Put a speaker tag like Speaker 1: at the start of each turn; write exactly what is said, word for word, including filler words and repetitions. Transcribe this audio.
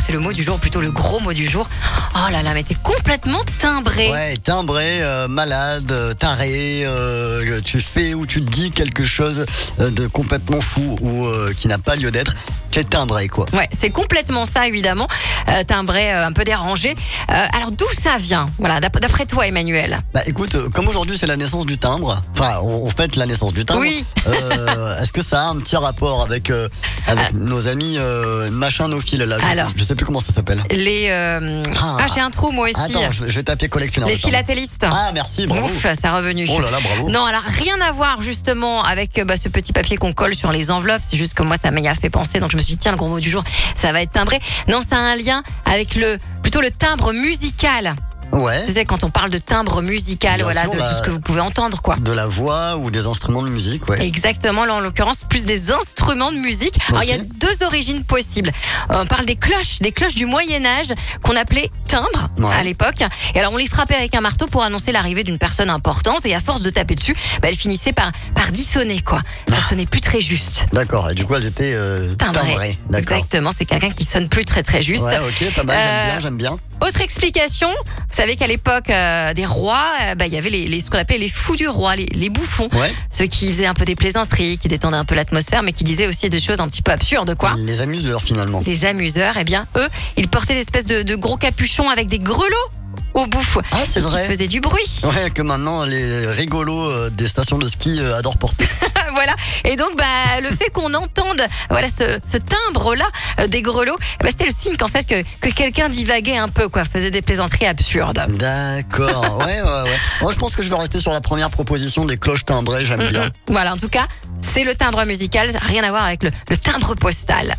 Speaker 1: c'est le mot du jour, plutôt le gros mot du jour. Oh là là, mais t'es complètement timbré.
Speaker 2: Ouais, timbré, euh, malade, euh, taré, euh, tu fais ou tu dis quelque chose euh, de complètement fou ou euh, qui n'a pas lieu d'être. Tu es timbré, quoi.
Speaker 1: Ouais, c'est complètement ça, évidemment. Euh, timbré, euh, un peu dérangé. Euh, alors, d'où ça vient? Voilà, d'ap- d'après toi, Emmanuel.
Speaker 2: Bah écoute, euh, comme aujourd'hui c'est la naissance du timbre, enfin on, on fête la naissance du timbre.
Speaker 1: Oui.
Speaker 2: Euh, est-ce que ça a un petit rapport avec euh, avec
Speaker 1: Ah.
Speaker 2: nos amis euh, machinophiles là? Je,
Speaker 1: Alors.
Speaker 2: je sais plus comment ça s'appelle.
Speaker 1: Les. euh,
Speaker 2: Ah.
Speaker 1: Ah, j'ai un trou, moi aussi.
Speaker 2: Attends, je, je vais taper collectionneur.
Speaker 1: Les
Speaker 2: de timbre.
Speaker 1: philatélistes.
Speaker 2: Ah merci, bravo.
Speaker 1: Ouf, c'est revenu.
Speaker 2: Oh là là, bravo.
Speaker 1: Non, alors rien à voir justement avec euh, bah, ce petit papier qu'on colle sur les enveloppes. C'est juste que moi, ça m'a fait penser. Donc je me suis dit, tiens, le gros mot du jour, ça va être timbré. Non, ça a un lien avec le plutôt le timbre musical.
Speaker 2: Ouais.
Speaker 1: Tu sais, quand on parle de timbre musical,
Speaker 2: Bien
Speaker 1: voilà,
Speaker 2: sûr,
Speaker 1: de
Speaker 2: la-
Speaker 1: tout ce que vous pouvez entendre, quoi.
Speaker 2: De la voix ou des instruments de musique, ouais.
Speaker 1: Exactement, là en l'occurrence, plus des instruments de musique. Alors
Speaker 2: Ok.
Speaker 1: il y a deux origines possibles. Euh, on parle des cloches, des cloches du Moyen-Âge qu'on appelait timbres
Speaker 2: Ouais.
Speaker 1: à l'époque. Et alors on les frappait avec un marteau pour annoncer l'arrivée d'une personne importante. Et à force de taper dessus, bah, elles finissaient par, par dissonner, quoi. Ça sonnait plus très juste.
Speaker 2: D'accord, et du coup elles étaient euh,
Speaker 1: Timbrées.
Speaker 2: timbrées. D'accord.
Speaker 1: Exactement, c'est quelqu'un qui sonne plus très très juste.
Speaker 2: Ouais, ok, pas mal,
Speaker 1: Euh,
Speaker 2: j'aime bien, j'aime bien.
Speaker 1: Autre explication, vous savez qu'à l'époque euh, des rois, euh, bah, il y avait les, les, ce qu'on appelait les fous du roi, les, les bouffons.
Speaker 2: Ouais.
Speaker 1: Ceux qui faisaient un peu des plaisanteries, qui détendaient un peu l'atmosphère, mais qui disaient aussi des choses un petit peu absurdes, quoi.
Speaker 2: Les amuseurs finalement.
Speaker 1: Les amuseurs, eh bien, eux, ils portaient des espèces de, de gros capuchons avec des grelots au bout.
Speaker 2: Ah, c'est
Speaker 1: et qui
Speaker 2: vrai.
Speaker 1: faisaient du bruit.
Speaker 2: Ouais, que maintenant les rigolos euh, des stations de ski euh, adorent porter.
Speaker 1: Voilà. Et donc, bah, le fait qu'on entende, voilà, ce, ce timbre-là euh, des grelots, bah, c'était le signe qu'en fait que, que quelqu'un divaguait un peu, quoi, faisait des plaisanteries absurdes.
Speaker 2: D'accord, ouais, ouais, ouais. Moi je pense que je vais rester sur la première proposition des cloches timbrées, j'aime
Speaker 1: Mm,
Speaker 2: bien.
Speaker 1: mm. Voilà. En tout cas, c'est le timbre musical, rien à voir avec le, le timbre postal.